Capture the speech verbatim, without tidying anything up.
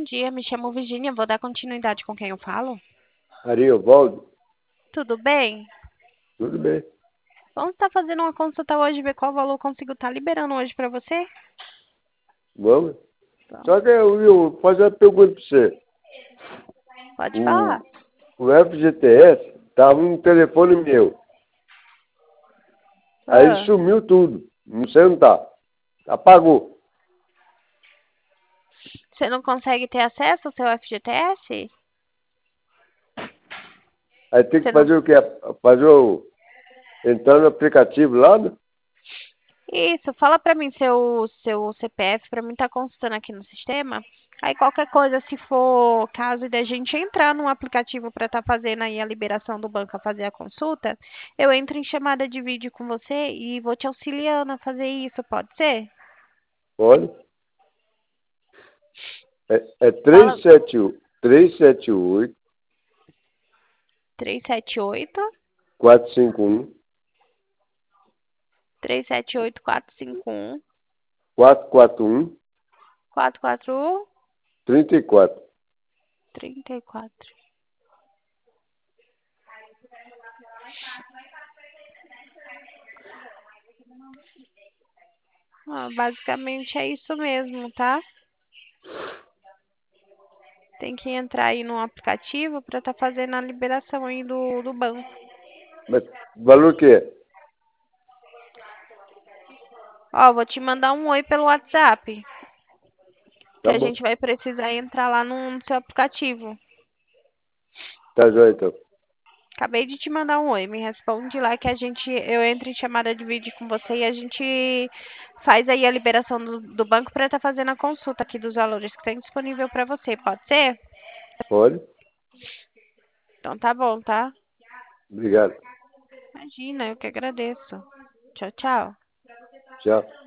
dia, me chamo Virgínia, vou dar continuidade com quem eu falo. Ariovaldo, Tudo bem? tudo bem. Vamos estar fazendo uma consulta hoje, ver qual valor eu consigo estar liberando hoje para você? Vamos? Então, Só que eu ia fazer uma pergunta para você. pode O, falar. o F G T S estava no telefone meu. Aí Ah, sumiu tudo. Não sei onde tá. Apagou. você não consegue ter acesso ao seu F G T S? Aí tem que Você não... fazer o quê? Fazer o. Entrar no aplicativo lá, né? Isso, fala para mim seu, seu C P F, para mim estar consultando aqui no sistema. Aí qualquer coisa, se for caso da gente entrar num aplicativo para estar fazendo aí a liberação do banco a fazer a consulta, eu entro em chamada de vídeo com você e vou te auxiliando a fazer isso, pode ser? Olha. É, é Fala três sete oito, três sete oito, três sete oito, quatro cinco um, três sete oito, quatro cinco um, quatro quatro um, quatro quatro um, trinta e quatro. trinta e quatro. Ah, basicamente é isso mesmo, tá? Tem que entrar aí no aplicativo para estar fazendo a liberação aí do, do banco. Mas valor que é? Ó, vou te mandar um oi pelo WhatsApp, que Tá a bom. gente vai precisar entrar lá no, no seu aplicativo. Tá joia então. Acabei de te mandar um oi, me responde lá que a gente, eu entro em chamada de vídeo com você e a gente faz aí a liberação do, do banco para estar fazendo a consulta aqui dos valores que tem disponível para você, pode ser? Olha. Então tá bom, tá? Obrigado. Imagina, eu que agradeço. Tchau, tchau. Tchau.